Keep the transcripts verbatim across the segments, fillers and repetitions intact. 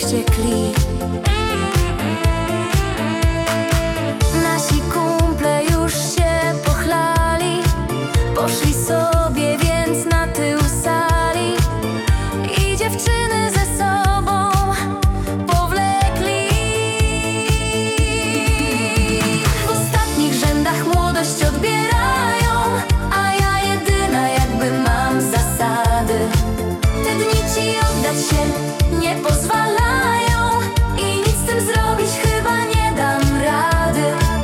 wściekli. Nasi kumple już się pochlali, poszli sobie więc na tył sali i dziewczyny ze sobą powlekli. W ostatnich rzędach młodość odbierają, a ja jedyna jakby mam zasady. Te dni ci oddać się nie pozwalają i nic z tym zrobić chyba nie dam rady.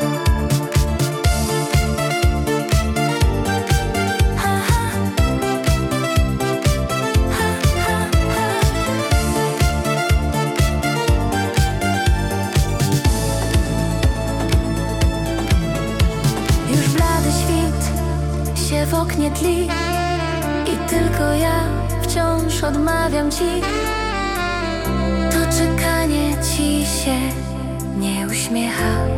Ha, ha. Ha, ha, ha. Już blady świt się w oknie tli i tylko ja wciąż odmawiam ci. To czekanie ci się nie uśmiecha.